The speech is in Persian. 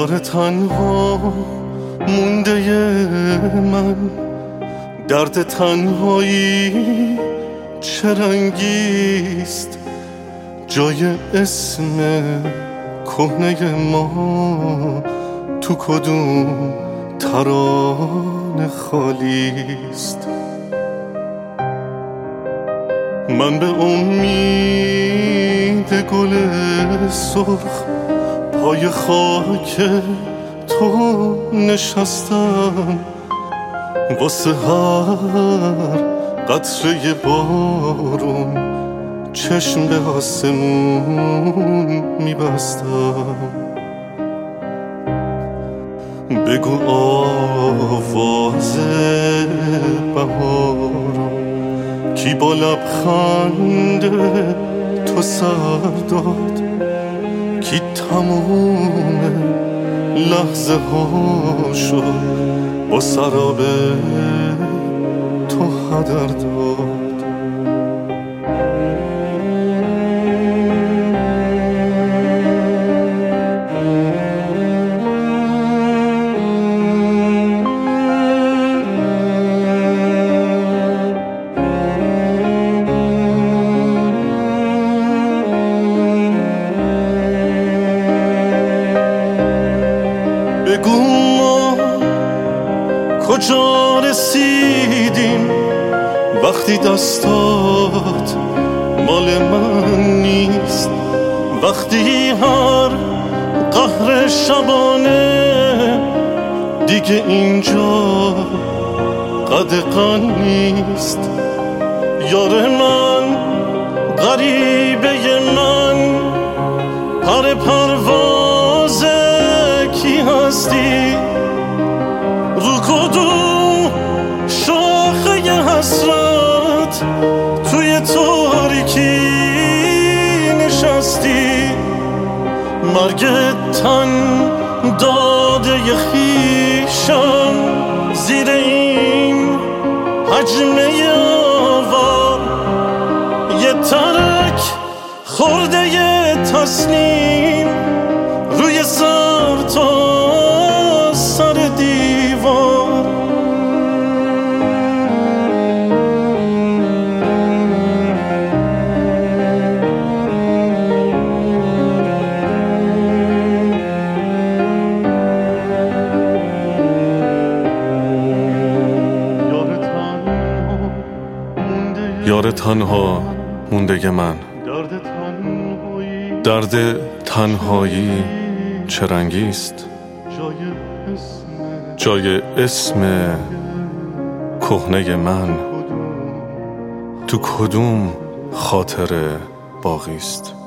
یار تنها مونده من، درد تنهایی چه رنگیست، جای اسم کهنه ما تو کدوم ترانه خالیست. من به امید گل سرخ پای خاک تو نشستم، واسه هر قطره بارون چشم به آسمون میبستم. بگو آواز بهارم کی با لبخند تو سر داد، کی تموم لحظه هاشو با سراب تو هدر داد. بگو ما کجا رسیدیم وقتی دستات مال من نیست، وقتی هر قهر شبانه دیگه اینجا قدغن نیست. یار من غریبه من پر پرواز کی هستی، رو کدوم شاخه حسرت توی تاریکی نشستی. مرگ تن داده خیشم زیر این حجمه آوار، یه ترک خورده یه تسلیم روی سر تا سر دیوار. یار تنها مونده من، درد تنهایی چه رنگیست، جای اسم کهنه من تو کدوم خاطره باقیست.